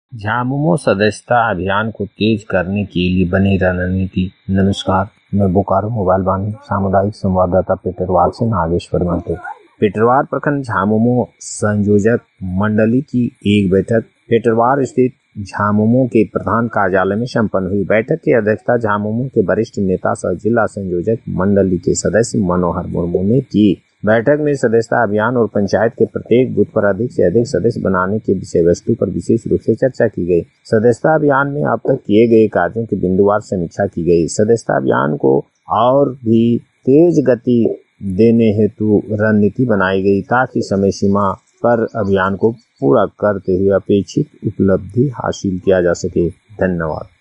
झामुमो सदस्यता अभियान को तेज करने के लिए बनी रणनीति। नमस्कार, मैं बोकारो मोबाइल वाहिनी सामुदायिक संवाददाता पेटरवार से नागेश्वर महतो। पेटरवार प्रखंड झामुमो संयोजक मंडली की एक बैठक पेटरवार स्थित झामुमो के प्रधान कार्यालय में संपन्न हुई। बैठक की अध्यक्षता झामुमो के वरिष्ठ नेता सह जिला संयोजक मंडली के सदस्य मनोहर मुर्मू ने की। बैठक में सदस्यता अभियान और पंचायत के प्रत्येक बूथ पर अधिक से अधिक सदस्य बनाने के विषय वस्तु पर विशेष रूप से चर्चा की गई। सदस्यता अभियान में अब तक किए गए कार्यों की बिंदुवार समीक्षा की गई। सदस्यता अभियान को और भी तेज गति देने हेतु रणनीति बनाई गई ताकि समय सीमा पर अभियान को पूरा करते हुए अपेक्षित उपलब्धि हासिल किया जा सके। धन्यवाद।